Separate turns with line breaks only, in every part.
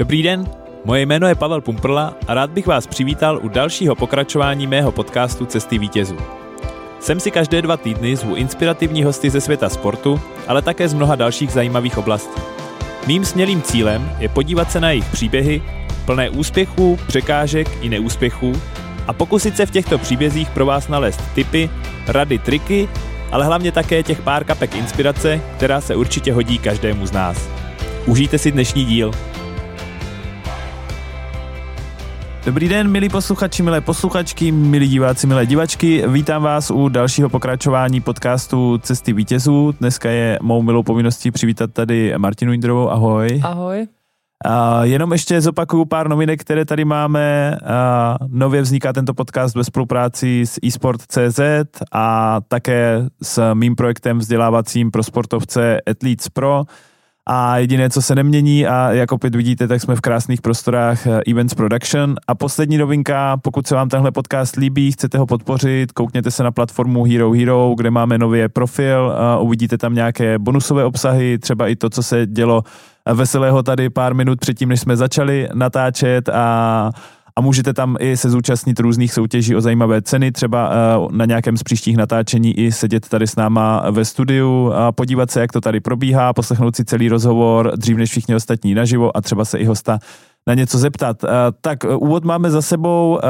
Dobrý den, moje jméno je Pavel Pumprla a rád bych vás přivítal u dalšího pokračování mého podcastu Cesty vítězů. Sem si každé 2 týdny zvu inspirativní hosty ze světa sportu, ale také z mnoha dalších zajímavých oblastí. Mým smělým cílem je podívat se na jejich příběhy, plné úspěchů, překážek i neúspěchů a pokusit se v těchto příbězích pro vás nalézt tipy, rady, triky, ale hlavně také těch pár kapek inspirace, která se určitě hodí každému z nás. Užijte si dnešní díl. Dobrý den, milí posluchači, milé posluchačky, milí diváci, milé divačky. Vítám vás u dalšího pokračování podcastu Cesty vítězů. Dneska je mou milou povinností přivítat tady Martinu Jindrovou. Ahoj.
Ahoj.
Jenom ještě zopakuju pár novinek, které tady máme. Nově vzniká tento podcast ve spolupráci s eSport.cz a také s mým projektem vzdělávacím pro sportovce Athletes Pro. A jediné, co se nemění, a jak opět vidíte, tak jsme v krásných prostorách Events Production. A poslední novinka, pokud se vám tenhle podcast líbí, chcete ho podpořit, koukněte se na platformu Hero Hero, kde máme nový profil, uvidíte tam nějaké bonusové obsahy, třeba i to, co se dělo veselého tady pár minut předtím, než jsme začali natáčet a můžete tam i se zúčastnit různých soutěží o zajímavé ceny, třeba na nějakém z příštích natáčení i sedět tady s náma ve studiu a podívat se, jak to tady probíhá, poslechnout si celý rozhovor dřív než všichni ostatní naživo a třeba se i hosta na něco zeptat. Tak úvod máme za sebou.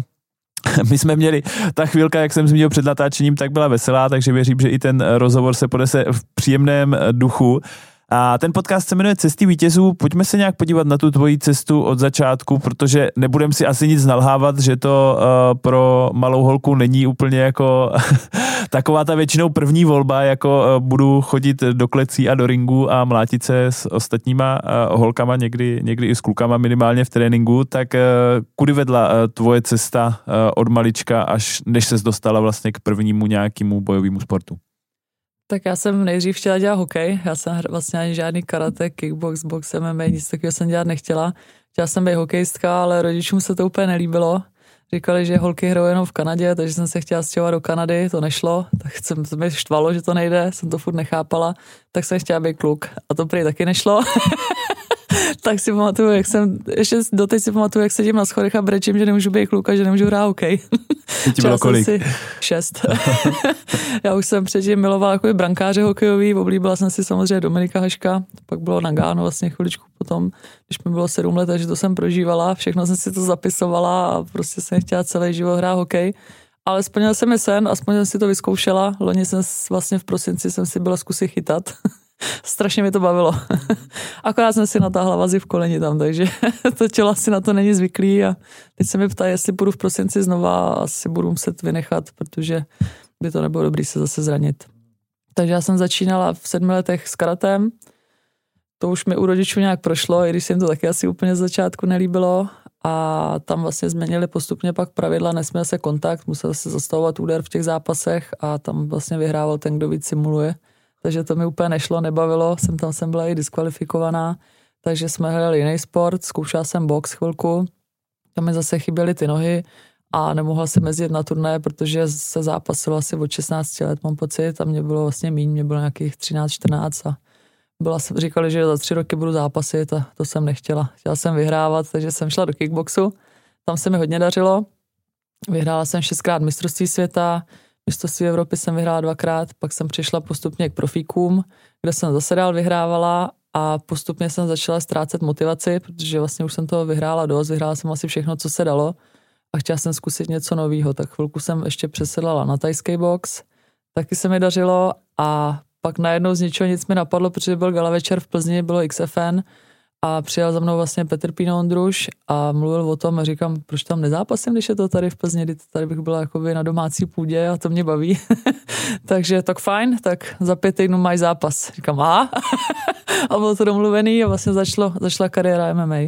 My jsme měli, ta chvílka, jak jsem zmínil před natáčením, tak byla veselá, takže věřím, že i ten rozhovor se ponese v příjemném duchu. A ten podcast se jmenuje Cesty vítězů. Pojďme se nějak podívat na tu tvoji cestu od začátku, protože nebudem si asi nic nalhávat, že to pro malou holku není úplně jako taková ta většinou první volba, jako budu chodit do klecí a do ringu a mlátit se s ostatníma holkama, někdy i s klukama minimálně v tréninku. Tak kudy vedla tvoje cesta od malička, až než ses dostala vlastně k prvnímu nějakému bojovému sportu?
Tak já jsem nejdřív chtěla dělat hokej, já jsem vlastně ani žádný karate, kickbox, box, MMA, nic takového jsem dělat nechtěla. Chtěla jsem být hokejistka, ale rodičům se to úplně nelíbilo. Říkali, že holky hrajou jenom v Kanadě, takže jsem se chtěla stěhovat do Kanady, to nešlo, tak to mě štvalo, že to nejde, jsem to furt nechápala, tak jsem chtěla být kluk a to prý taky nešlo. Tak si pamatuju, ještě doteď si pamatuju, jak sedím na schodech a brečím, že nemůžu být kluk a že nemůžu hrát hokej.
Ti bylo kolik?
6. Já už jsem předtím milovala jako brankáře hokejový, oblíbila jsem si samozřejmě Dominika Haška, pak bylo Nagano vlastně chviličku potom, když mi bylo 7 let, takže to jsem prožívala, všechno jsem si to zapisovala a prostě jsem chtěla celý život hrát hokej. Ale splnil jsem mi sen, aspoň jsem si to vyzkoušela, loni jsem vlastně v prosinci jsem si byla zkusit chytat. Strašně mi to bavilo. Akorát jsem si natáhla vazy v koleni tam, takže to tělo asi na to není zvyklý a teď se mi ptají, jestli budu v prosinci znova, asi budu muset vynechat, protože by to nebylo dobrý se zase zranit. Takže já jsem začínala v 7 letech s karatem, to už mi u rodičů nějak prošlo, i když se jim to taky asi úplně z začátku nelíbilo a tam vlastně změnili postupně pak pravidla, nesměl se kontakt, musel se zastavovat úder v těch zápasech a tam vlastně vyhrával ten, kdo víc simuluje. Takže to mi úplně nešlo, nebavilo, jsem byla i diskvalifikovaná, takže jsme hledali jiný sport, zkoušela jsem box chvilku, tam mi zase chyběly ty nohy a nemohla jsem jezdit na turnaje, protože se zápasilo asi od 16 let, mám pocit, a mě bylo vlastně míň, mě bylo nějakých 13-14 a říkali, že za 3 roky budu zápasit a to jsem nechtěla. Chtěla jsem vyhrávat, takže jsem šla do kickboxu, tam se mi hodně dařilo, vyhrála jsem 6krát mistrovství světa, mistrovství Evropy jsem vyhrála 2krát, pak jsem přišla postupně k profíkům, kde jsem zase dál vyhrávala a postupně jsem začala ztrácet motivaci, protože vlastně už jsem toho vyhrála dost, vyhrála jsem asi všechno, co se dalo a chtěla jsem zkusit něco nového, tak chvilku jsem ještě přesedlala na thajský box, taky se mi dařilo a pak najednou z ničeho nic mi napadlo, protože byl gala večer v Plzni, bylo XFN a přijel za mnou vlastně Petr Pino Ondruš a mluvil o tom a říkám, proč tam nezápasím, když je to tady v Plzni, tady bych byla jakoby na domácí půdě a to mě baví. Takže tak fajn, tak za 5 týdnů mají zápas. Říkám a bylo to domluvený a vlastně začala kariéra MMA.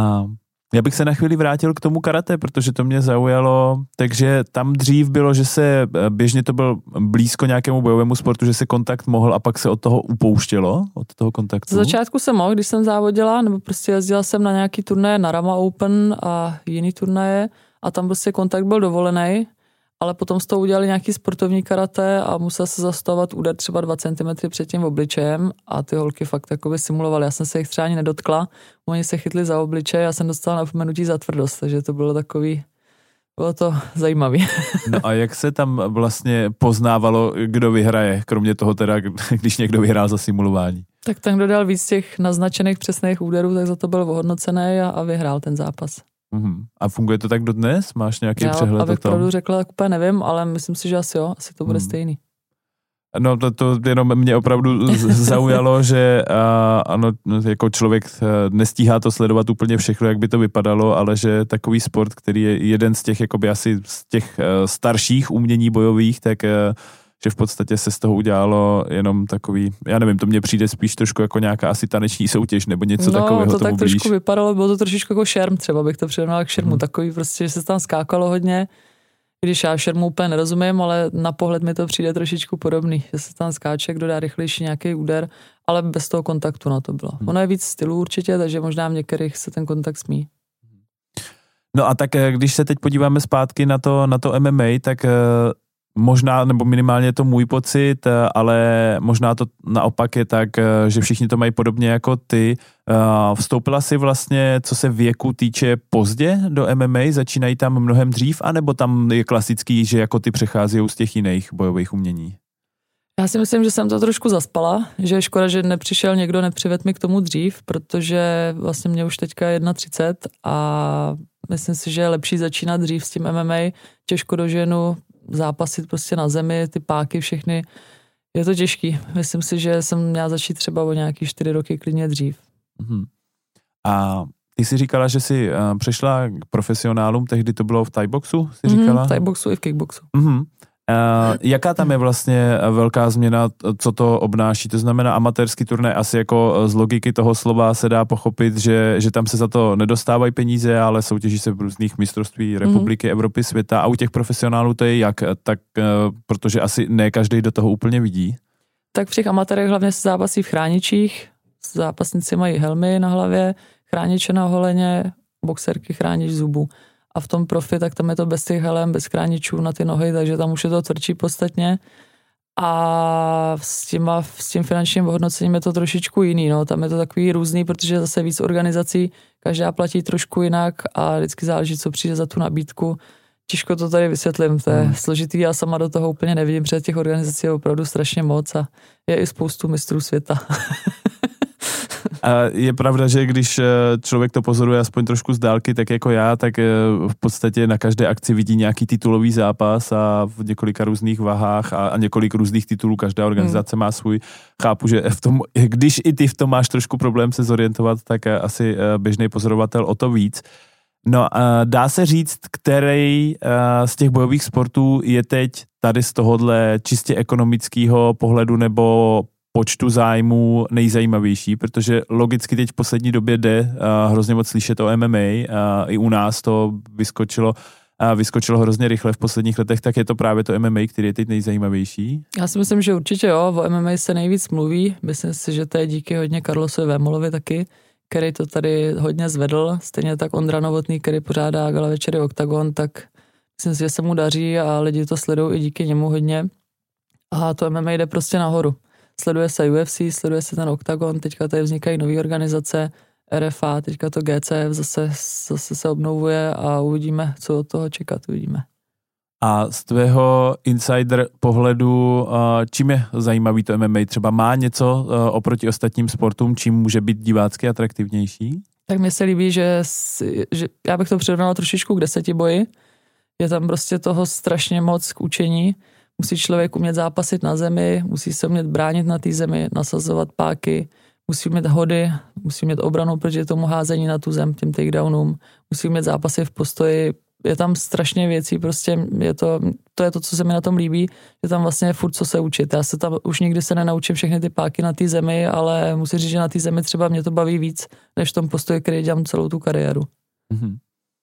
Já bych se na chvíli vrátil k tomu karate, protože to mě zaujalo, takže tam dřív bylo, že se běžně to byl blízko nějakému bojovému sportu, že se kontakt mohl a pak se od toho upouštělo, od toho kontaktu.
Z začátku jsem mohl, když jsem závodila, nebo prostě jezdila jsem na nějaký turnaje na Rama Open a jiný turnaje a tam prostě kontakt byl dovolený, ale potom z toho udělali nějaký sportovní karate a musel se zastavovat úder třeba 2 cm před tím obličejem a ty holky fakt takový simulovaly. Já jsem se jich třeba ani nedotkla, oni se chytli za obličej a jsem dostala napomenutí za tvrdost, takže to bylo bylo to zajímavý.
No a jak se tam vlastně poznávalo, kdo vyhraje, kromě toho teda, když někdo vyhrál za simulování?
Tak ten, kdo dal víc těch naznačených přesných úderů, tak za to byl ohodnocený a vyhrál ten zápas.
A funguje to tak dodnes? Máš nějaký přehled o tom?
Abych pravdu řekla, tak úplně nevím, ale myslím si, že asi jo, asi to bude stejný.
No to jenom mě opravdu zaujalo, že ano, jako člověk nestíhá to sledovat úplně všechno, jak by to vypadalo, ale že takový sport, který je jeden z těch, jakoby asi z těch starších umění bojových, tak že v podstatě se z toho udělalo jenom takový, já nevím, to mně přijde spíš trošku jako nějaká asi taneční soutěž nebo něco takového.
No, to tak
blíž.
Trošku vypadalo, bylo to trošičku jako šerm, třeba bych to přirovnal k šermu, takový prostě, že se tam skákalo hodně, když já šermu úplně nerozumím, ale na pohled mi to přijde trošičku podobný, že se tam skáče, kdo dá rychlejší nějaký úder, ale bez toho kontaktu na to bylo. Ono je víc stylů určitě, takže možná v některých se ten kontakt smí.
No a tak když se teď podíváme zpátky na to MMA, tak možná, nebo minimálně je to můj pocit, ale možná to naopak je tak, že všichni to mají podobně jako ty. Vstoupila si vlastně, co se věku týče, pozdě do MMA? Začínají tam mnohem dřív, anebo tam je klasický, že jako ty přecházejí z těch jiných bojových umění?
Já si myslím, že jsem to trošku zaspala, že je škoda, že nepřišel někdo, nepřivedl mi k tomu dřív, protože vlastně mě už teďka je 31 a myslím si, že je lepší začínat dřív s tím MMA, těžko doženu zápasit prostě na zemi, ty páky všechny, je to těžký. Myslím si, že jsem měla začít třeba o nějaký 4 roky klidně dřív.
A ty jsi říkala, že jsi přešla k profesionálům, tehdy to bylo v thaiboxu, jsi říkala?
V thaiboxu i v kickboxu.
Jaká tam je vlastně velká změna, co to obnáší? To znamená amatérský turnaj, asi jako z logiky toho slova se dá pochopit, že tam se za to nedostávají peníze, ale soutěží se v různých mistrovství republiky, Evropy, světa a u těch profesionálů to je jak? Tak, protože asi ne každý do toho úplně vidí.
Tak v těch amatérech hlavně se zápasí v chráničích, zápasníci mají helmy na hlavě, chrániče na holeně, boxerky chránič zubů. A v tom profi, tak tam je to bez těch helem, bez chráničů na ty nohy, takže tam už je to tvrdší podstatně. A s tím finančním hodnocením je to trošičku jiný, no. Tam je to takový různý, protože zase víc organizací, každá platí trošku jinak a vždycky záleží, co přijde za tu nabídku. Těžko to tady vysvětlím, to je složitý, já sama do toho úplně nevidím, protože těch organizací je opravdu strašně moc a je i spoustu mistrů světa.
A je pravda, že když člověk to pozoruje aspoň trošku z dálky, tak jako já, tak v podstatě na každé akci vidí nějaký titulový zápas a v několika různých vahách a několik různých titulů, každá organizace má svůj. Chápu, že v tom, když i ty v tom máš trošku problém se zorientovat, tak asi běžný pozorovatel o to víc. No, dá se říct, který z těch bojových sportů je teď tady z tohohle čistě ekonomického pohledu nebo počtu zájmů nejzajímavější, protože logicky teď v poslední době jde hrozně moc slyšet o MMA, i u nás to vyskočilo hrozně rychle v posledních letech, tak je to právě to MMA, který je teď nejzajímavější? Já
si myslím, že určitě jo, o MMA se nejvíc mluví, myslím si, že to je díky hodně Carlosovi Vémolovi taky, který to tady hodně zvedl, stejně tak Ondra Novotný, který pořádá gala večery Octagon, tak myslím si, že se mu daří a lidi to sledují i díky němu hodně a to MMA jde prostě nahoru. Sleduje se UFC, sleduje se ten Octagon, teďka tady vznikají nové organizace, RFA, teďka to GCF zase se obnovuje a uvidíme, co od toho čekat, uvidíme.
A z tvého insider pohledu, čím je zajímavý to MMA? Třeba má něco oproti ostatním sportům, čím může být divácky atraktivnější?
Tak mně se líbí, že já bych to přirovnala trošičku k 10 boji. Je tam prostě toho strašně moc k učení. Musí člověk umět zápasit na zemi, musí se umět bránit na té zemi, nasazovat páky, musí umět hody, musí umět obranu proti tomu házení na tu zem, těm takedownům, musí umět zápasy v postoji. Je tam strašně věcí, prostě to je to, co se mi na tom líbí, že tam vlastně je furt co se učit. Já se tam už nikdy se nenaučím všechny ty páky na té zemi, ale musím říct, že na té zemi třeba mě to baví víc, než v tom postoji, který dělám celou tu kariéru.
Mm-hmm.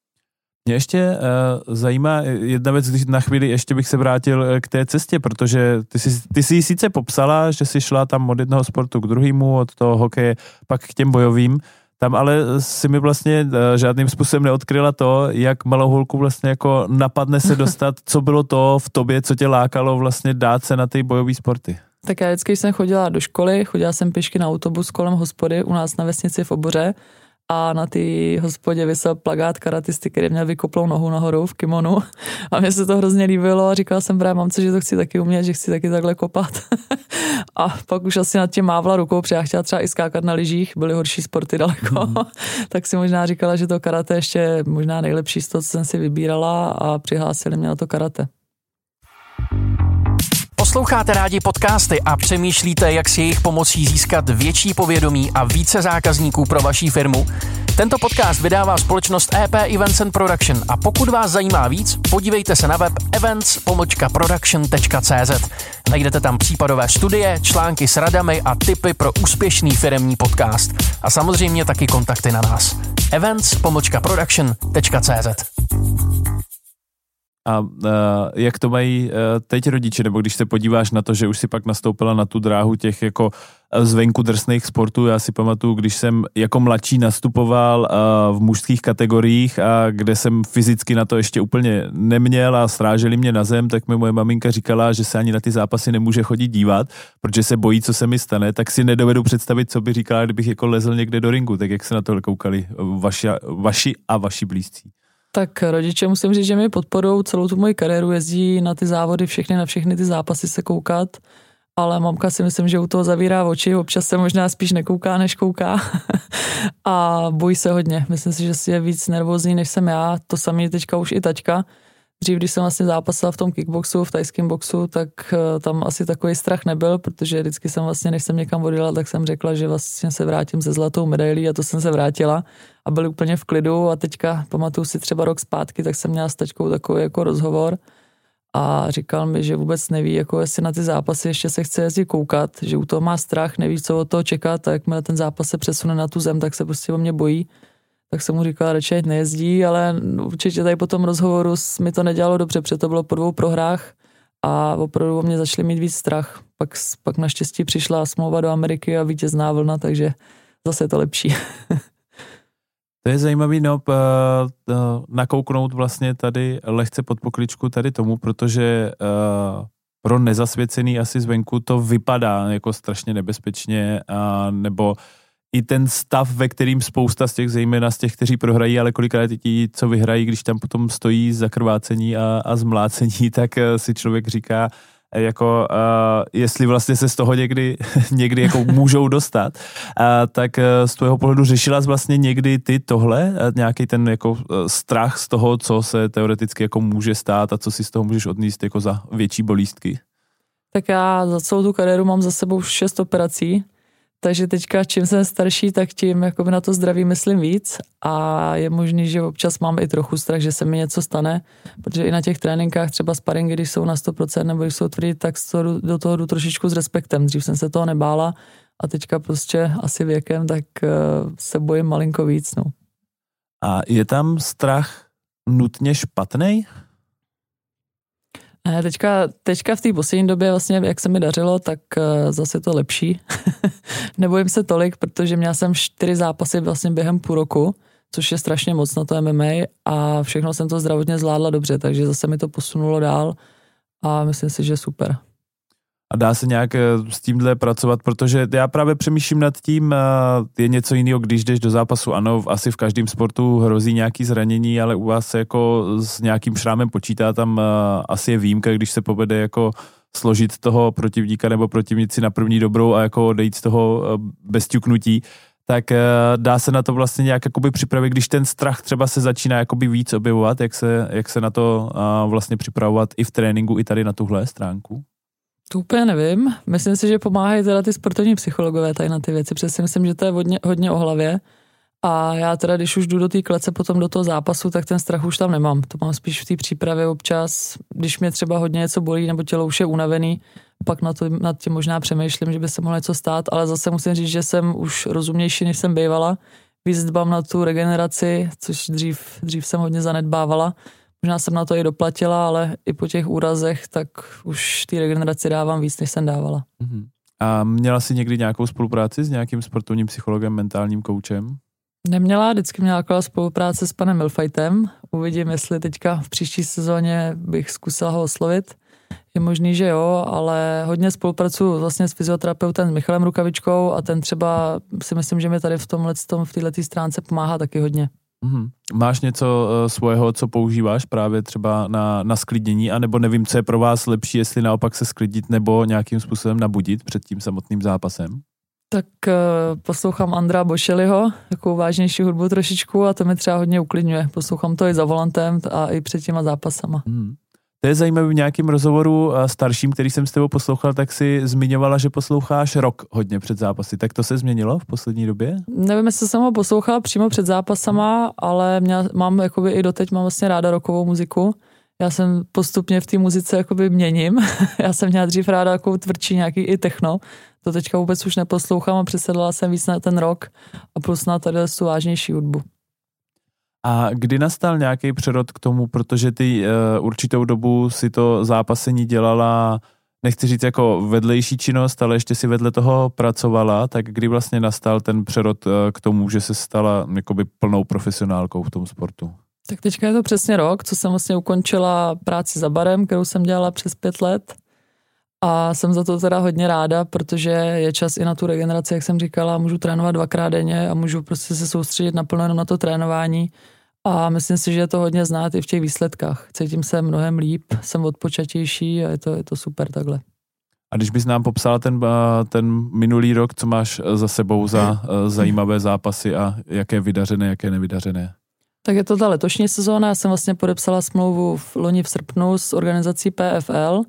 Mě ještě zajímá jedna věc, když na chvíli ještě bych se vrátil k té cestě, protože ty jsi sice popsala, že jsi šla tam od jednoho sportu k druhému, od toho hokeje, pak k těm bojovým, Tam ale si mi vlastně žádným způsobem neodkryla to, jak malou holku vlastně jako napadne se dostat, co bylo to v tobě, co tě lákalo vlastně dát se na ty bojové sporty.
Tak já vždycky jsem chodila do školy, chodila jsem pěšky na autobus kolem hospody u nás na vesnici v Oboře a na té hospodě visel plakát karatisty, který měl vykoplou nohu nahoru v kimonu a mně se to hrozně líbilo a říkala jsem právě mamce, že to chci taky umět, že chci taky takhle kopat. A pak už asi nad tím mávla rukou, protože já chtěla třeba i skákat na lyžích, byly horší sporty daleko, tak si možná říkala, že to karate ještě možná nejlepší z toho, co jsem si vybírala a přihlásili mě na to karate.
Posloucháte rádi podcasty a přemýšlíte, jak si jejich pomocí získat větší povědomí a více zákazníků pro vaši firmu? Tento podcast vydává společnost EP Events and Production a pokud vás zajímá víc, podívejte se na web events-production.cz. Najdete tam případové studie, články s radami a tipy pro úspěšný firemní podcast. A samozřejmě taky kontakty na nás. events-production.cz.
A jak to mají teď rodiče, nebo když se podíváš na to, že už si pak nastoupila na tu dráhu těch jako zvenku drsných sportů, já si pamatuju, když jsem jako mladší nastupoval v mužských kategoriích a kde jsem fyzicky na to ještě úplně neměl a sráželi mě na zem, tak mi moje maminka říkala, že se ani na ty zápasy nemůže chodit dívat, protože se bojí, co se mi stane, tak si nedovedu představit, co by říkala, kdybych jako lezl někde do ringu, tak jak se na to koukali vaši blízcí.
Tak rodiče musím říct, že mi podporou celou tu moji kariéru, jezdí na ty závody na všechny ty zápasy se koukat, ale mamka si myslím, že u toho zavírá oči, občas se možná spíš nekouká, než kouká a bojí se hodně. Myslím si, že si je víc nervózní, než jsem já, to samý teďka už i taťka. Dřív, když jsem vlastně zápasila v tom kickboxu, v tajském boxu, tak tam asi takový strach nebyl, protože vždycky jsem vlastně, než jsem někam odjela, tak jsem řekla, že vlastně se vrátím se zlatou medailí a to jsem se vrátila a byli úplně v klidu a teďka pamatuju si třeba rok zpátky, tak jsem měla s taťkou takový jako rozhovor a říkal mi, že vůbec neví, jako jestli na ty zápasy ještě se chce jezdit koukat, že u toho má strach, neví, co od toho čekat a jakmile ten zápas se přesune na tu zem, tak se prostě o mě bojí. Tak jsem mu říkala, radši nejezdí, ale určitě tady po tom rozhovoru mi to nedělalo dobře, protože to bylo po 2 prohrách a opravdu o mě začali mít víc strach. Pak naštěstí přišla smlouva do Ameriky a vítězná vlna, takže zase je to lepší.
To je zajímavý, nakouknout vlastně tady lehce pod pokličku tady tomu, protože pro nezasvěcený asi zvenku to vypadá jako strašně nebezpečně, nebo i ten stav, ve kterým spousta z těch, zejména z těch, kteří prohrají, ale kolikrát ti, co vyhrají, když tam potom stojí zakrvácení a zmlácení, tak si člověk říká, jako jestli vlastně se z toho někdy jako můžou dostat, tak z tvého pohledu řešila jsi vlastně někdy ty tohle, nějaký ten jako strach z toho, co se teoreticky jako může stát a co si z toho můžeš odníst jako za větší bolístky?
Tak já za celou tu kariéru mám za sebou 6 operací, takže teďka čím jsem starší, tak tím jakoby na to zdraví myslím víc a je možný, že občas mám i trochu strach, že se mi něco stane, protože i na těch tréninkách třeba sparingy, když jsou na 100% nebo když jsou tvrdý, tak do toho jdu trošičku s respektem. Dřív jsem se toho nebála a teďka prostě asi věkem, tak se bojím malinko víc. No.
A je tam strach nutně špatnej?
Ne, teďka v té poslední době vlastně, jak se mi dařilo, tak zase to lepší. Nebojím se tolik, protože měla jsem 4 zápasy vlastně během půl roku, což je strašně moc na to MMA a všechno jsem to zdravotně zvládla dobře, takže zase mi to posunulo dál a myslím si, že super.
A dá se nějak s tímhle pracovat, protože já právě přemýšlím nad tím, je něco jiného, když jdeš do zápasu, ano, asi v každém sportu hrozí nějaký zranění, ale u vás se jako s nějakým šrámem počítá, tam asi je výjimka, když se povede jako složit toho protivníka nebo protivnici na první dobrou a jako odejít z toho bez ťuknutí, tak dá se na to vlastně nějak jakoby připravit, když ten strach třeba se začíná jakoby víc objevovat, jak se na to vlastně připravovat i v tréninku, i tady na tuhle stránku?
To úplně nevím. Myslím si, že pomáhají teda ty sportovní psychologové tady na ty věci, protože si myslím, že to je hodně o hlavě. A já teda, když už jdu do té klece potom do toho zápasu, tak ten strach už tam nemám. To mám spíš v té přípravě občas, když mě třeba hodně něco bolí nebo tělo už je unavený, pak nad tím možná přemýšlím, že by se mohlo něco stát, ale zase musím říct, že jsem už rozumnější, než jsem bývala. Víc dbám na tu regeneraci, což dřív jsem hodně zanedbávala. Možná jsem na to i doplatila, ale i po těch úrazech, tak už té regeneraci dávám víc, než jsem dávala.
A měla jsi někdy nějakou spolupráci s nějakým sportovním psychologem, mentálním koučem?
Neměla, vždycky měla taková spolupráce s panem Milfightem. Uvidím, jestli teďka v příští sezóně bych zkusila ho oslovit. Je možný, že jo, ale hodně spolupracuju vlastně s fyzioterapeutem, s Michalem Rukavičkou a ten třeba si myslím, že mi tady v této stránce pomáhá taky hodně.
Máš něco svého, co používáš právě třeba na sklidnění, anebo nevím, co je pro vás lepší, jestli naopak se sklidit nebo nějakým způsobem nabudit před tím samotným zápasem?
Tak poslouchám Andra Bošeliho, takovou vážnější hudbu trošičku a to mi třeba hodně uklidňuje. Poslouchám to i za volantem a i před těma zápasama.
To je zajímavé, v nějakém rozhovoru starším, který jsem s tebou poslouchal, tak si zmiňovala, že posloucháš rock hodně před zápasy. Tak to se změnilo v poslední době?
Nevím, jestli jsem ho poslouchala přímo před zápasama, ale mám jakoby i doteď mám vlastně ráda rockovou muziku. Já jsem postupně v té muzice jakoby měním. Já jsem měla dřív ráda takovou tvrdší nějaký i techno. To teďka vůbec už neposlouchám a přesedla jsem víc na ten rock a plus na tady tu vážnější hudbu.
A kdy nastal nějaký přerod k tomu, protože ty určitou dobu si to zápasení dělala, nechci říct jako vedlejší činnost, ale ještě si vedle toho pracovala, tak kdy vlastně nastal ten přerod k tomu, že se stala jakoby plnou profesionálkou v tom sportu?
Tak teďka je to přesně rok, co jsem vlastně ukončila práci za barem, kterou jsem dělala přes 5 let. A jsem za to teda hodně ráda, protože je čas i na tu regeneraci, jak jsem říkala, můžu trénovat 2krát denně a můžu prostě se soustředit naplno jenom na to trénování. A myslím si, že je to hodně znát i v těch výsledkách. Cítím se mnohem líp, jsem odpočatější a je to super takhle.
A když bys nám popsala ten minulý rok, co máš za sebou za zajímavé zápasy a jaké vydařené, jaké nevydařené?
Tak je to ta letošní sezóna, já jsem vlastně podepsala smlouvu loni v srpnu s organizací PFL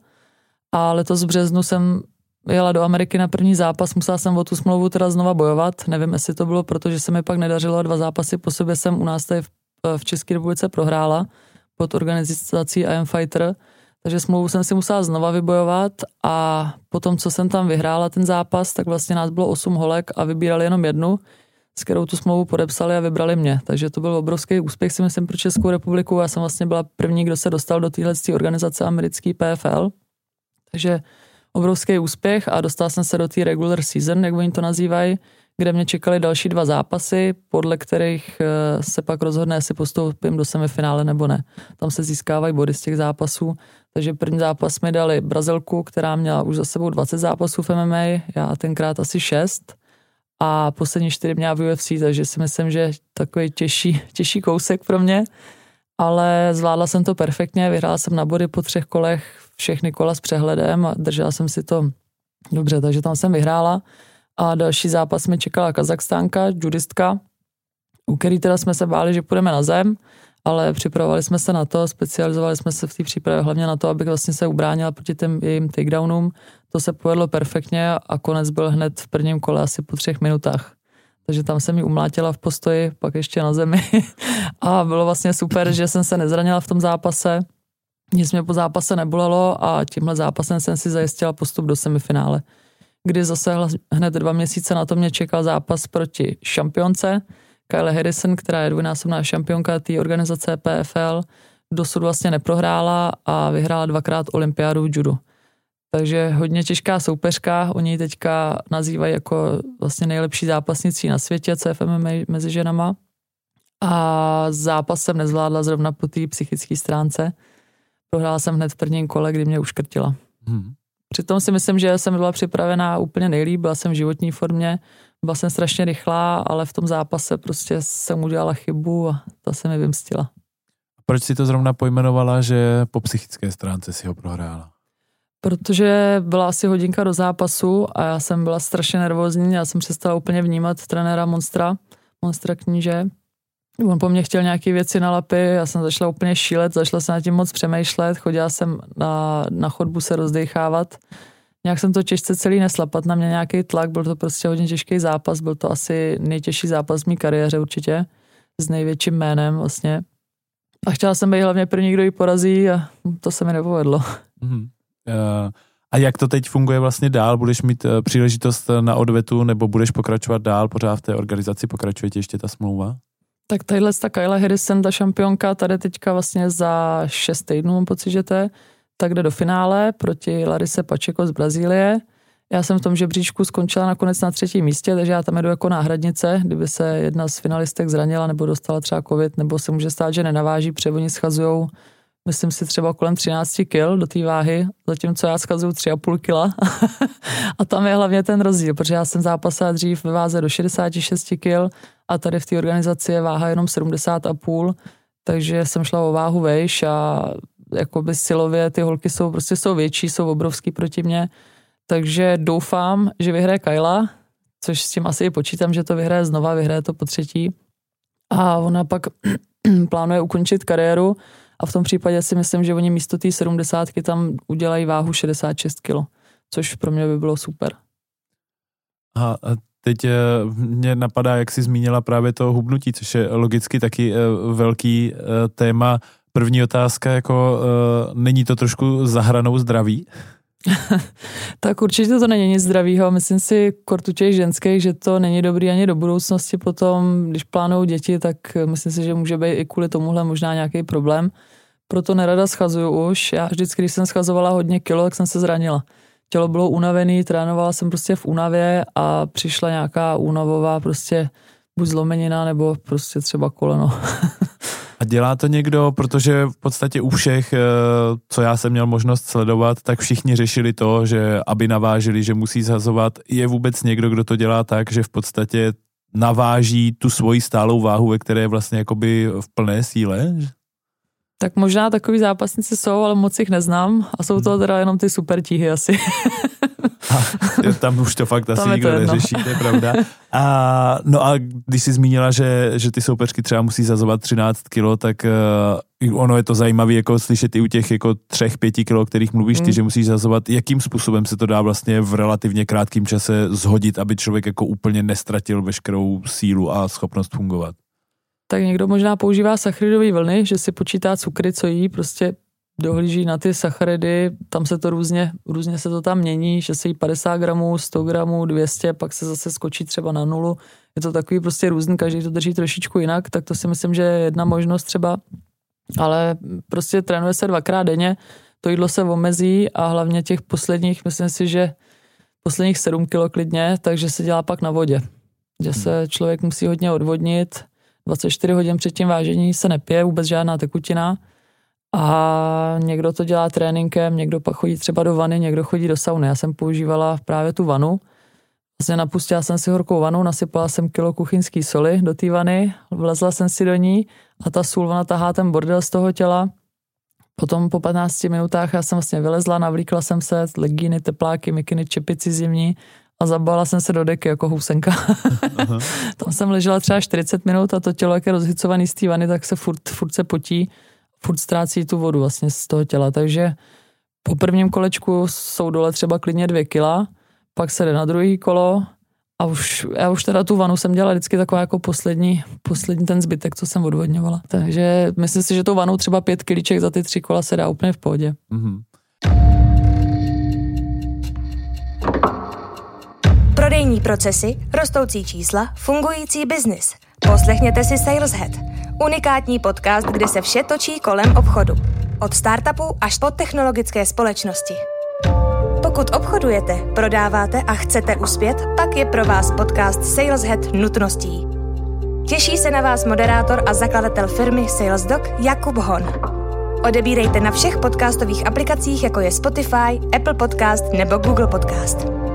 a letos v březnu jsem jela do Ameriky na první zápas, musela jsem o tu smlouvu teda znova bojovat, nevím, jestli to bylo, protože se mi pak nedařilo, 2 zápasy po sobě jsem u nás tady v České republice prohrála pod organizací I Am Fighter, takže smlouvu jsem si musela znova vybojovat a potom, co jsem tam vyhrála ten zápas, tak vlastně nás bylo 8 holek a vybírali jenom jednu, s kterou tu smlouvu podepsali a vybrali mě. Takže to byl obrovský úspěch, si myslím, pro Českou republiku. Já jsem vlastně byla první, kdo se dostal do téhle organizace americký PFL. Takže obrovský úspěch a dostal jsem se do té regular season, jak oni to nazývají, kde mě čekaly další 2 zápasy, podle kterých se pak rozhodne, jestli postoupím do semifinále nebo ne. Tam se získávají body z těch zápasů. Takže první zápas mi dali Brazilku, která měla už za sebou 20 zápasů v MMA, já tenkrát asi 6. A poslední 4 měla v UFC, takže si myslím, že je takový těžší kousek pro mě. Ale zvládla jsem to perfektně, vyhrála jsem na body po 3 kolech, všechny kola s přehledem a držela jsem si to dobře, takže tam jsem vyhrála. A další zápas mi čekala Kazachstánka, judistka, u který teda jsme se báli, že půjdeme na zem, ale připravovali jsme se na to, specializovali jsme se v té přípravě hlavně na to, abych vlastně se ubránila proti těm jejím takedownům. To se povedlo perfektně a konec byl hned v prvním kole asi po 3 minutách. Takže tam jsem ji umlátila v postoji, pak ještě na zemi a bylo vlastně super, že jsem se nezranila v tom zápase. Nic mě po zápase nebolelo a tímhle zápasem jsem si zajistila postup do semifinále, kdy zase hned 2 měsíce na to mě čekal zápas proti šampionce Kyle Harrison, která je 2násobná šampionka té organizace PFL, dosud vlastně neprohrála a vyhrála 2krát olympiádu v judu. Takže hodně těžká soupeřka, oni ji teďka nazývají jako vlastně nejlepší zápasnicí na světě, co je v MMA mezi ženama. A zápas jsem nezvládla zrovna po té psychické stránce. Prohrála jsem hned v prvním kole, kdy mě uškrtila. Přitom si myslím, že jsem byla připravená úplně nejlíp, byla jsem v životní formě, byla jsem strašně rychlá, ale v tom zápase prostě jsem udělala chybu a ta se mi vymstila.
Proč si to zrovna pojmenovala, že po psychické stránce si ho prohrála?
Protože byla asi hodinka do zápasu a já jsem byla strašně nervózní, já jsem přestala úplně vnímat trenéra Monstra Kníže. On po mně chtěl nějaké věci na lapy, já jsem začala úplně šílet, začala jsem nad tím moc přemýšlet, chodila jsem na chodbu se rozdechávat. Nějak jsem to těžce celý nesla, padl na mě nějaký tlak, byl to prostě hodně těžký zápas, byl to asi nejtěžší zápas v mý kariéře určitě, s největším jménem vlastně. A chtěla jsem být hlavně první, kdo ji porazí a to se mi nepovedlo.
A jak to teď funguje vlastně dál? Budeš mít příležitost na odvetu nebo budeš pokračovat dál pořád v té organizaci? Pokračuje ti ještě ta smlouva?
Tak tadyhle ta Kyla Harrison, ta šampionka, tady teďka vlastně za 6 týdnů, mám pocit, že tak jde do finále proti Larise Pacheco z Brazílie. Já jsem v tom žebříčku skončila nakonec na 3. místě, takže já tam jedu jako náhradnice, kdyby se jedna z finalistek zranila nebo dostala třeba covid, nebo se může stát, že nenaváží, protože oni schazujou, myslím si třeba kolem 13 kg do té váhy, zatímco já schazuju 3,5 kg. A tam je hlavně ten rozdíl, protože já jsem zápasila dřív ve váze do 66 kg a tady v té organizaci je váha jenom 70,5, takže jsem šla o váhu vejš a jakoby silově ty holky jsou větší, jsou obrovský proti mně. Takže doufám, že vyhraje Kajla, což s tím asi i počítám, že to vyhraje to po 3. A ona pak plánuje ukončit kariéru a v tom případě si myslím, že oni místo té 70 tam udělají váhu 66 kg, což pro mě by bylo super.
A teď mě napadá, jak jsi zmínila právě to hubnutí, což je logicky taky velký téma. První otázka, jako není to trošku za hranou zdraví?
Tak určitě to není nic zdravýho. Myslím si, u těch ženských, že to není dobrý ani do budoucnosti potom, když plánují děti, tak myslím si, že může být i kvůli tomuhle možná nějaký problém. Proto nerada schazuju už. Já vždycky, když jsem schazovala hodně kilo, tak jsem se zranila. Tělo bylo unavený, trénovala jsem prostě v únavě a přišla nějaká únavová prostě buď zlomenina, nebo prostě třeba koleno.
A dělá to někdo, protože v podstatě u všech, co já jsem měl možnost sledovat, tak všichni řešili to, že aby navážili, že musí shazovat. Je vůbec někdo, kdo to dělá tak, že v podstatě naváží tu svoji stálou váhu, ve které je vlastně jakoby v plné síle?
Tak možná takový zápasníci jsou, ale moc jich neznám a jsou to teda jenom ty super tíhy asi.
A tam už to fakt asi nikdo neřeší, to je pravda. A když jsi zmínila, že ty soupeřky třeba musí zazovat 13 kilo, tak ono je to zajímavé jako slyšet i u těch jako 3-5 kilo, kterých mluvíš ty, že musíš zazovat. Jakým způsobem se to dá vlastně v relativně krátkém čase zhodit, aby člověk jako úplně nestratil veškerou sílu a schopnost fungovat?
Tak někdo možná používá sacharidové vlny, že si počítá cukry, co jí, prostě dohlíží na ty sacharidy, tam se to různě se to tam mění, že se jí 50 gramů, 100 gramů, 200, pak se zase skočí třeba na 0. Je to takový prostě různý, každý to drží trošičku jinak, tak to si myslím, že je jedna možnost třeba, ale prostě trénuje se 2krát denně, to jídlo se omezí a hlavně těch posledních, myslím si, že posledních 7 kilo klidně, takže se dělá pak na vodě, že se člověk musí hodně odvodnit, 24 hodin před tím vážení se nepije vůbec žádná tekutina a někdo to dělá tréninkem, někdo pak chodí třeba do vany, někdo chodí do sauny. Já jsem používala právě tu vanu. Vlastně napustila jsem si horkou vanu, nasypala jsem kilo kuchyňský soli do té vany, vlezla jsem si do ní a ta sůl, ona tahá ten bordel z toho těla. Potom po 15 minutách já jsem vlastně vylezla, navlíkla jsem se, legíny, tepláky, mikiny, čepici zimní a zabala jsem se do deky jako housenka. Tam jsem ležela třeba 40 minut a to tělo, jak je rozhycovaný z té vany, tak se furt se potí, furt ztrácí tu vodu vlastně z toho těla. Takže po prvním kolečku jsou dole třeba klidně 2 kila, pak se jde na druhý kolo a já už teda tu vanu jsem dělala vždycky taková jako poslední ten zbytek, co jsem odvodňovala. Takže myslím si, že tou vanou třeba 5 kilíček za ty 3 kola se dá úplně v pohodě.
Mm-hmm.
Prodejní procesy, rostoucí čísla, fungující biznis. Poslechněte si Sales Head, unikátní podcast, kde se vše točí kolem obchodu. Od startupu až po technologické společnosti. Pokud obchodujete, prodáváte a chcete uspět, pak je pro vás podcast Sales Head nutností. Těší se na vás moderátor a zakladatel firmy SalesDoc Jakub Hon. Odebírejte na všech podcastových aplikacích, jako je Spotify, Apple Podcast nebo Google Podcast.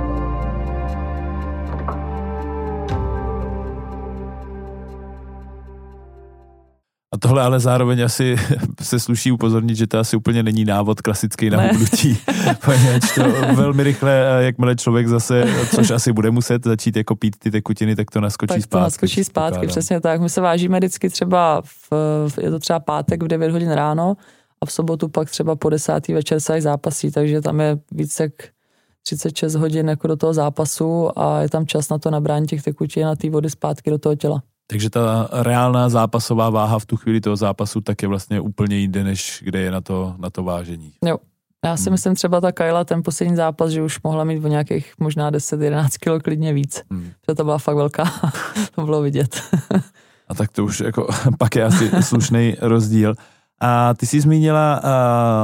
A tohle ale zároveň asi se sluší upozornit, že to asi úplně není návod klasický na hubnutí. Poněvadž to velmi rychle, jakmile člověk zase, což asi bude muset začít jako pít ty tekutiny, tak to naskočí zpátky.
Tak to naskočí zpátky, přesně tak. My se vážíme vždycky třeba, je to třeba pátek v 9 hodin ráno a v sobotu pak třeba po 10. večer se zápasí, takže tam je více jak 36 hodin jako do toho zápasu a je tam čas na to nabrání těch tekutin a té vody zpátky do toho těla.
Takže ta reálná zápasová váha v tu chvíli toho zápasu tak je vlastně úplně jinde, než kde je na to vážení.
Jo. Já si myslím třeba ta Kajla, ten poslední zápas, že už mohla mít o nějakých možná 10-11 kilo klidně víc. Že to byla fakt velká, to bylo vidět.
A tak to už jako pak je asi slušný rozdíl. A ty jsi zmínila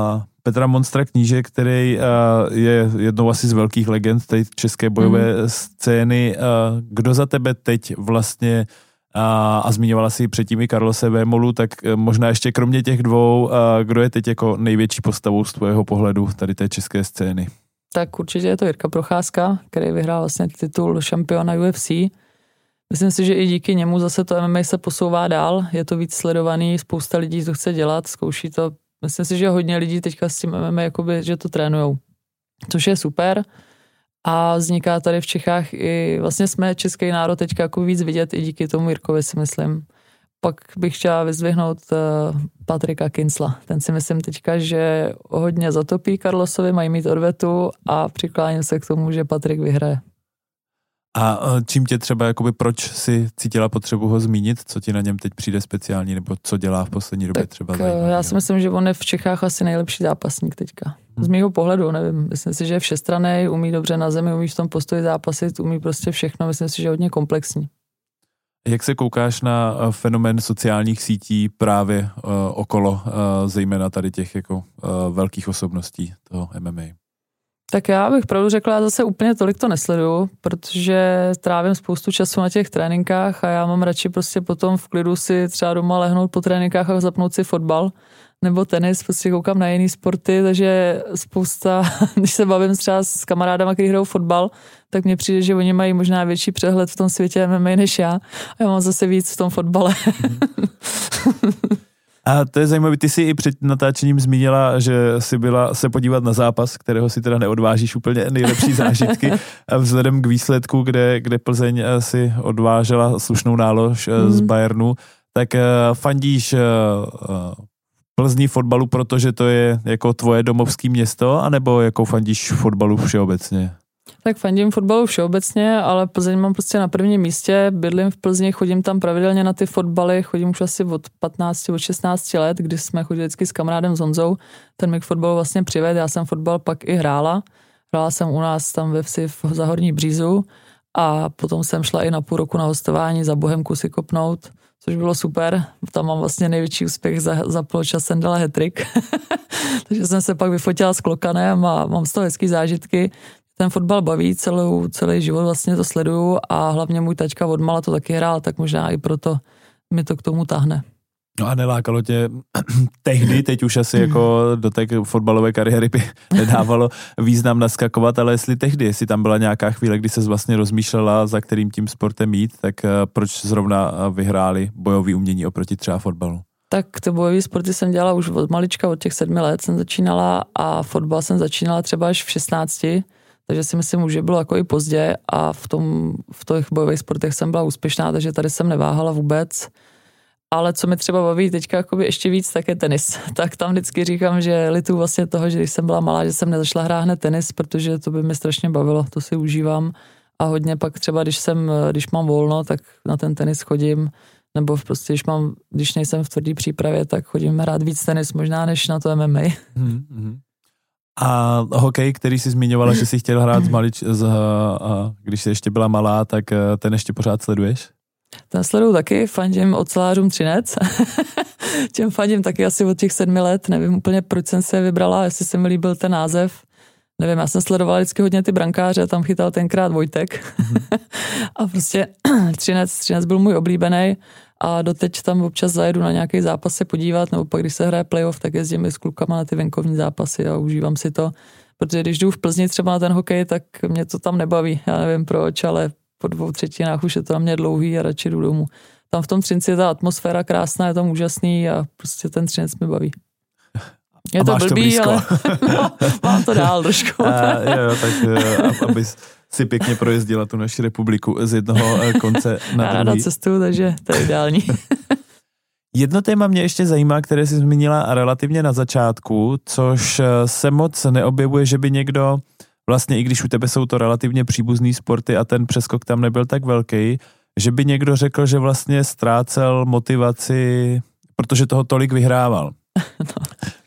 Petra Monstra Kníže, který je jednou asi z velkých legend té české bojové scény. Kdo za tebe teď vlastně, a zmiňovala si předtím i Carlose Vémolu, tak možná ještě kromě těch dvou, kdo je teď jako největší postavou z tvého pohledu tady té české scény?
Tak určitě je to Jirka Procházka, který vyhrál vlastně titul šampiona UFC. Myslím si, že i díky němu zase to MMA se posouvá dál, je to víc sledovaný, spousta lidí to chce dělat, zkouší to. Myslím si, že hodně lidí teďka s tím MMA, jakoby, že to trénujou, což je super. A vzniká tady v Čechách i, vlastně jsme český národ teďka jako víc vidět i díky tomu Jirkovi, si myslím. Pak bych chtěla vyzdvihnout Patrika Kinsla. Ten si myslím teďka, že hodně zatopí Carlosovi, mají mít odvetu a přikláním se k tomu, že Patrik vyhraje.
A čím tě třeba, jakoby, proč si cítila potřebu ho zmínit? Co ti na něm teď přijde speciální, nebo co dělá v poslední době třeba zajímavý?
Já si myslím, že on je v Čechách asi nejlepší zápasník teďka. Z mýho pohledu, nevím, myslím si, že je všestranný, umí dobře na zemi, umí v tom postoji zápasit, umí prostě všechno, myslím si, že je hodně komplexní.
Jak se koukáš na fenomén sociálních sítí právě okolo, zejména tady těch jako velkých osobností toho MMA?
Tak já bych pravdu řekla, já zase úplně tolik to nesleduju, protože trávím spoustu času na těch tréninkách a já mám radši prostě potom v klidu si třeba doma lehnout po tréninkách a zapnout si fotbal nebo tenis, prostě koukám na jiný sporty, takže spousta, když se bavím třeba s kamarádama, kteří hrajou fotbal, tak mně přijde, že oni mají možná větší přehled v tom světě MMA než já a já mám zase víc v tom fotbale.
A to je zajímavé, ty jsi i před natáčením zmínila, že jsi byla se podívat na zápas, kterého si teda neodvážíš úplně nejlepší zážitky a vzhledem k výsledku, kde Plzeň si odvážela slušnou nálož z Bayernu, tak fandíš Plzni fotbalu, protože to je jako tvoje domovské město, anebo jako fandíš fotbalu všeobecně? Tak
fandím fotbalu všeobecně, ale Plzeň mám prostě na prvním místě, bydlím v Plzni, chodím tam pravidelně na ty fotbaly, chodím už asi od 15, od 16 let, kdy jsme chodili vždycky s kamarádem s Honzou, ten mi k fotbalu vlastně přivedl, já jsem fotbal pak i hrála jsem u nás tam ve vsi v Zahorní Břízu a potom jsem šla i na půl roku na hostování za Bohemku si kopnout, což bylo super, tam mám vlastně největší úspěch, za poločas jsem dala hat-trick, takže jsem se pak vyfotila s Klokanem a mám z toho hezký zážitky. Ten fotbal baví, celý život vlastně to sleduju a hlavně můj taťka odmala to taky hrál, tak možná i proto mi to k tomu tahne.
No a nelákalo tě tehdy, teď už asi jako do té fotbalové kariéry by nedávalo význam naskakovat, ale jestli tam byla nějaká chvíle, kdy ses vlastně rozmýšlela, za kterým tím sportem jít, tak proč zrovna vyhráli bojové umění oproti třeba fotbalu?
Tak ty bojové sporty jsem dělala už od malička, od těch 7 let jsem začínala a fotbal jsem začínala třeba až v 16, takže si myslím, že bylo jako i pozdě a v těch bojových sportech jsem byla úspěšná, takže tady jsem neváhala vůbec. Ale co mi třeba baví teďka jakoby ještě víc, tak je tenis. Tak tam vždycky říkám, že lituju vlastně toho, že když jsem byla malá, že jsem nezašla hrát hned tenis, protože to by mi strašně bavilo, to si užívám. A hodně pak třeba, když mám volno, tak na ten tenis chodím, nebo prostě, když nejsem v tvrdý přípravě, tak chodím hrát víc tenis možná, než na to MMA.
A hokej, který jsi zmiňovala, že jsi chtěl hrát když jsi ještě byla malá, tak ten ještě pořád sleduješ?
Ten sleduju taky, fandím ocelářům Třinec. Těm fandím taky asi od těch 7 let, nevím úplně, proč jsem se je vybrala, jestli se mi líbil ten název. Nevím, já jsem sledovala vždycky hodně ty brankáře, tam chytal tenkrát Vojtek. A prostě Třinec byl můj oblíbený a doteď tam občas zajedu na nějaký zápas se podívat, nebo pak když se hraje playoff, tak jezdím i s klukama na ty venkovní zápasy a užívám si to. Protože když jdu v Plzni třeba na ten hokej, tak mě to tam nebaví. Já nevím proč, ale po 2/3 už je to na mě dlouhý a radši jdu domů. Tam v tom Třinci je ta atmosféra krásná, je tam úžasný a prostě ten Třinec mi baví. Je to blbý, ale mám to dál trošku.
Tak abys si pěkně projezdila tu naši republiku z jednoho konce na druhý.
Na cestu, takže to je ideální.
Jedno téma mě ještě zajímá, které jsi zmínila relativně na začátku, což se moc neobjevuje, že by někdo, vlastně i když u tebe jsou to relativně příbuzný sporty a ten přeskok tam nebyl tak velký, že by někdo řekl, že vlastně ztrácel motivaci, protože toho tolik vyhrával.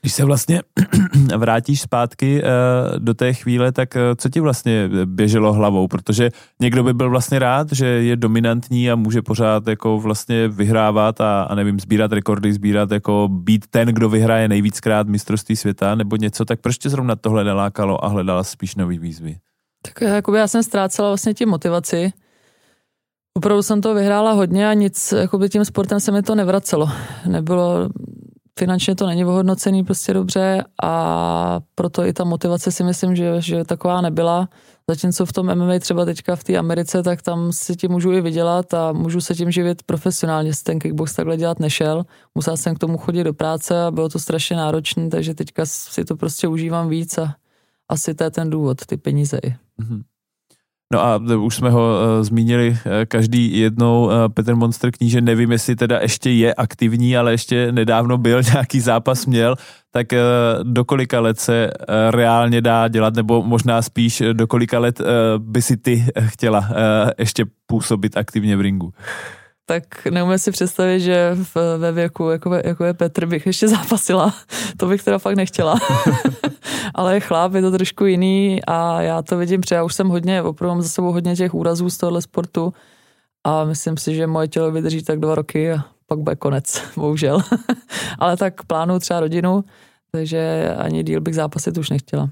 Když se vlastně vrátíš zpátky do té chvíle, tak co ti vlastně běželo hlavou? Protože někdo by byl vlastně rád, že je dominantní a může pořád jako vlastně vyhrávat a nevím, sbírat rekordy, jako být ten, kdo vyhraje nejvíckrát mistrovství světa nebo něco, tak proč tě zrovna tohle nelákalo a hledala spíš nový výzvy?
Tak jakoby já jsem ztrácela vlastně tím motivaci. Opravdu jsem to vyhrála hodně a nic, jakoby tím sportem se mi to nevracelo. Nebylo, finančně to není ohodnocený prostě dobře a proto i ta motivace si myslím, že taková nebyla. Zatímco v tom MMA třeba teďka v té Americe, tak tam si tím můžu i vydělat a můžu se tím živit profesionálně. Ten kickbox takhle dělat nešel. Musel jsem k tomu chodit do práce a bylo to strašně náročné, takže teďka si to prostě užívám víc a asi to je ten důvod, ty peníze i. Mm-hmm.
No a už jsme ho zmínili každý jednou, Petr Monster Kníže, nevím, jestli teda ještě je aktivní, ale ještě nedávno byl, nějaký zápas měl, tak do kolika let se reálně dá dělat, nebo možná spíš do kolika let by si ty chtěla ještě působit aktivně v ringu?
Tak neumím si představit, že ve věku, jako je Petr, bych ještě zápasila. To bych teda fakt nechtěla. Ale chlap, je to trošku jiný a já to vidím, protože já už jsem opravdu mám za sebou hodně těch úrazů z tohohle sportu a myslím si, že moje tělo vydrží tak 2 roky a pak bude konec, bohužel. Ale tak plánuju třeba rodinu, takže ani díl bych zápasit už nechtěla.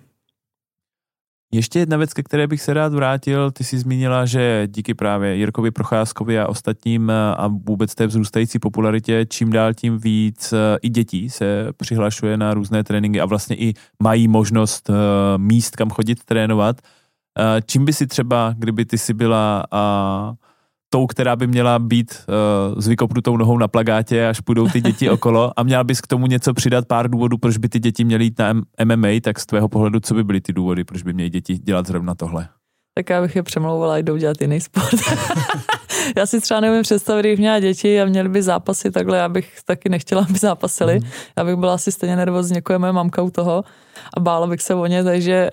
Ještě jedna věc, ke které bych se rád vrátil, ty jsi zmínila, že díky právě Jirkovi Procházkovi a ostatním a vůbec té vzrůstající popularitě čím dál tím víc i dětí se přihlašuje na různé tréninky a vlastně i mají možnost míst, kam chodit trénovat. Čím by si třeba, kdyby ty si byla tou, která by měla být s vykopnutou nohou na plakátě, až půjdou ty děti okolo a měla bys k tomu něco přidat, pár důvodů, proč by ty děti měly jít na MMA, tak z tvého pohledu, co by byly ty důvody, proč by měly děti dělat zrovna tohle?
Tak já bych je přemlouvala, jdou dělat jiný sport. Já si třeba nevím představit, kdybych měla děti a měly by zápasy takhle, já bych taky nechtěla, aby zápasili. Já bych byla asi stejně nervózní, jako je moje mamka u toho a bála bych se o ně, takže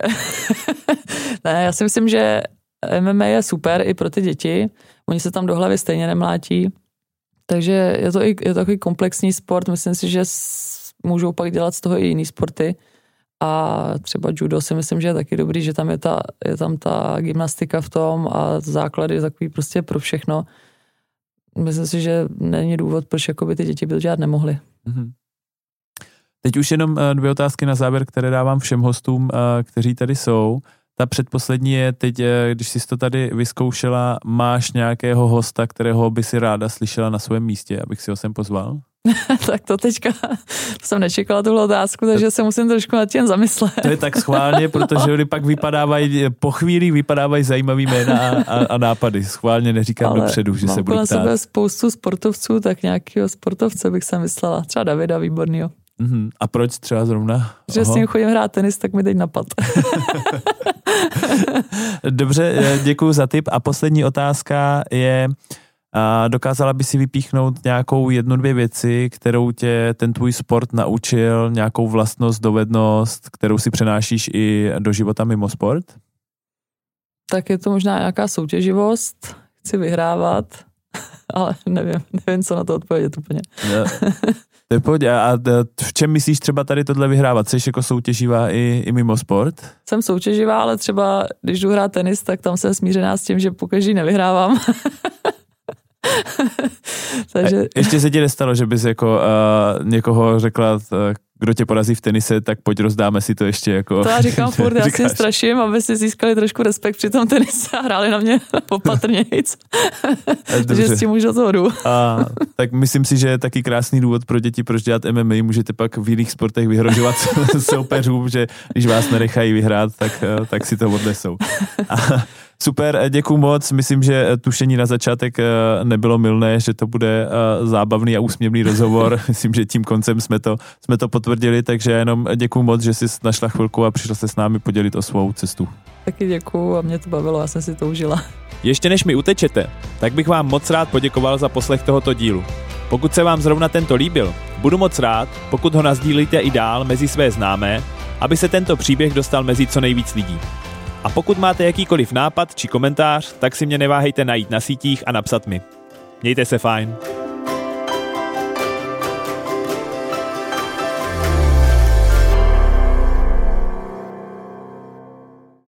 ne, já si myslím, že MMA je super i pro ty děti. Oni se tam do hlavy stejně nemlátí. Takže je to i takový komplexní sport. Myslím si, že můžou pak dělat z toho i jiný sporty. A třeba judo si myslím, že je taky dobrý, že tam je tam ta gymnastika v tom a základy takový prostě pro všechno. Myslím si, že není důvod, proč jakoby ty děti by to dělat nemohly. Mm-hmm.
Teď už jenom 2 otázky na závěr, které dávám všem hostům, kteří tady jsou. Ta předposlední je teď, když jsi to tady vyzkoušela, máš nějakého hosta, kterého by si ráda slyšela na svém místě, abych si ho sem pozval?
Tak to teďka jsem nečekala tuhle otázku, takže se musím trošku nad tím zamyslet.
To je tak schválně, protože oni pak po chvíli vypadávají zajímavý jména a nápady. Schválně neříkám dopředu, že se budu ptát. Mám kolem sebe
spoustu sportovců, tak nějakého sportovce bych se myslela. Třeba Davida Výbornýho.
A proč třeba zrovna?
Že s ním chodím hrát tenis, tak mi teď napad.
Dobře, děkuju za tip. A poslední otázka je, dokázala by si vypíchnout nějakou 1-2 věci, kterou tě ten tvůj sport naučil, nějakou vlastnost, dovednost, kterou si přenášíš i do života mimo sport?
Tak je to možná nějaká soutěživost, chci vyhrávat, ale nevím, co na to odpovědět úplně.
To je pohodě. A v čem myslíš třeba tady tohle vyhrávat? Jsi jako soutěživá i mimo sport?
Jsem soutěživá, ale třeba když jdu hrát tenis, tak tam jsem smířená s tím, že pokaždý nevyhrávám. Takže...
Ještě se ti nestalo, že bys jako někoho řekla, kdo tě porazí v tenise, tak pojď rozdáme si to ještě jako...
To já říkám furt, já si straším, aby si získali trošku respekt při tom tenise a hráli na mě opatrnějc. Takže s tím už do toho jdu.
Tak myslím si, že je taky krásný důvod pro děti, proč dělat MMA. Můžete pak v jiných sportech vyhrožovat soupeřům, že když vás nenechají vyhrát, tak si to odnesou. Super, děkuju moc. Myslím, že tušení na začátek nebylo mylné, že to bude zábavný a úsměvný rozhovor. Myslím, že tím koncem jsme to potvrdili, takže jenom děkuju moc, že jsi našla chvilku a přišla se s námi podělit o svou cestu.
Taky děkuju a mě to bavilo, já jsem si to užila.
Ještě než mi utečete, tak bych vám moc rád poděkoval za poslech tohoto dílu. Pokud se vám zrovna tento líbil, budu moc rád, pokud ho nasdílíte i dál mezi své známé, aby se tento příběh dostal mezi co nejvíc lidí. A pokud máte jakýkoliv nápad či komentář, tak si mě neváhejte najít na sítích a napsat mi. Mějte se fajn.